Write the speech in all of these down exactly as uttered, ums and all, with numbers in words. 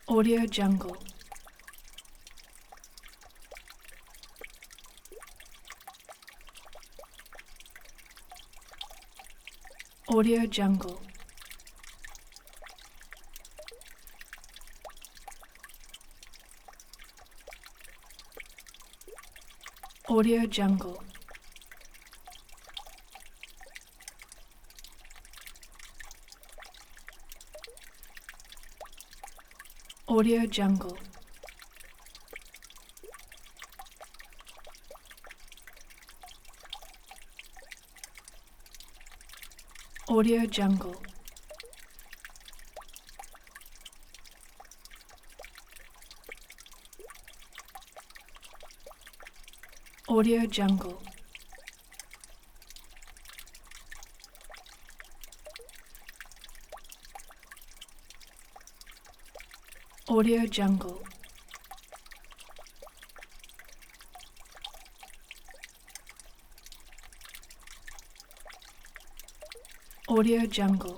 Audio Jungle. Audio Jungle. Audio Jungle. Audio Jungle. Audio Jungle. Audio Jungle. Audio Jungle. Audio Jungle.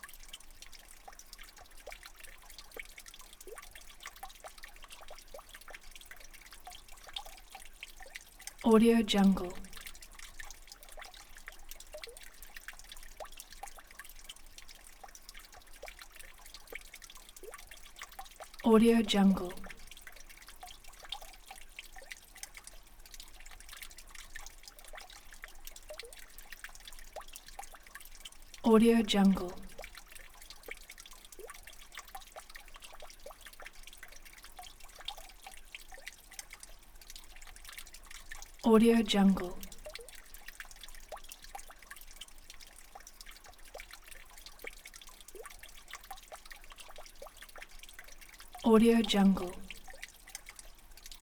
Audio Jungle. Audio Jungle. Audio Jungle. Audio Jungle. Audio Jungle.